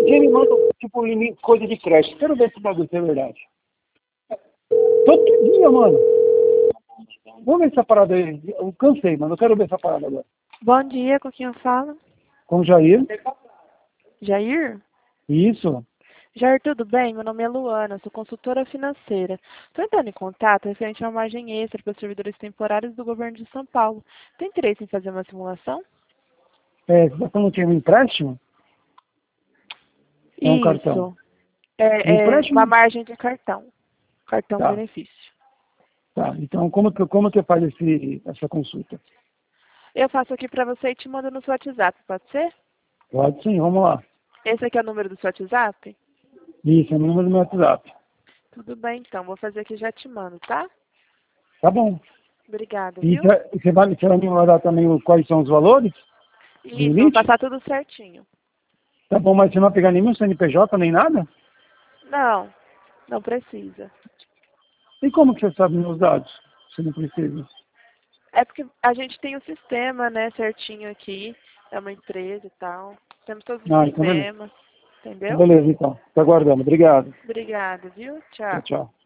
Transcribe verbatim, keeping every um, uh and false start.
dia me manda, tipo, limite, coisa de crédito. Quero ver se o bagulho é verdade. Todo dia, mano. Vamos ver essa parada aí. Eu cansei, mano. Eu quero ver essa parada agora. Bom dia, com quem eu falo? Com o Jair? Jair? Isso. Jair, tudo bem? Meu nome é Luana, sou consultora financeira. Estou entrando em contato referente a uma margem extra para os servidores temporários do governo de São Paulo. Tem interesse em fazer uma simulação? É, você não tinha um empréstimo? É um cartão. Isso. É, Um é empréstimo? uma margem de cartão. Cartão Tá, benefício. tá. Então, como que, como que faz esse, essa consulta? Eu faço aqui para você e te mando no seu WhatsApp, pode ser? Pode sim, vamos lá. Esse aqui é o número do seu WhatsApp? Isso, é o número do meu WhatsApp. Tudo bem, então. Vou fazer aqui e já te mando, tá? Tá bom. Obrigada, E viu? você você vai, você vai me mandar também o- quais são os valores? Do Isso, vou limite? passar tudo certinho. Tá bom, mas você não vai pegar nenhum C N P J nem nada? Não, não precisa. E como que você sabe meus dados? Você não precisa. É porque a gente tem o sistema, né, certinho aqui. É uma empresa e tal. Temos todos os Ah, então beleza. sistemas. Então Entendeu? beleza, então. Tá aguardando. Obrigado. Obrigada, viu? Tchau, Tchau. tchau.